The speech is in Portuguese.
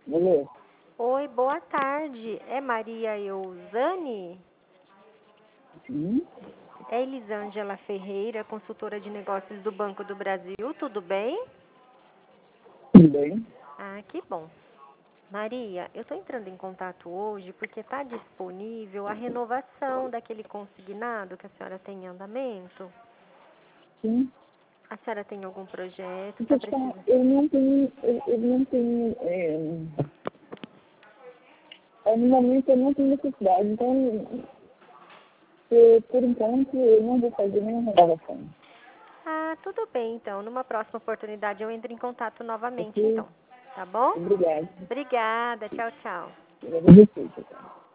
Alô? Oi, boa tarde. É Maria Eusane? Sim, É Elisângela Ferreira, consultora de negócios do Banco do Brasil. Tudo bem? tudo bem? Ah, que bom. Maria, eu estou entrando em contato hoje porque está disponível a renovação daquele consignado que a senhora tem em andamento. Sim. A senhora tem algum projeto? Deixa Está eu te falar, precisando? no momento eu não tenho necessidade, então, por enquanto, eu não vou fazer nenhuma renovação. Ah, tudo bem, então. Numa próxima oportunidade eu entro em contato novamente, Ok? então. Tá bom? Obrigado. Obrigada. Tchau, tchau. Eu agradeço, tchau.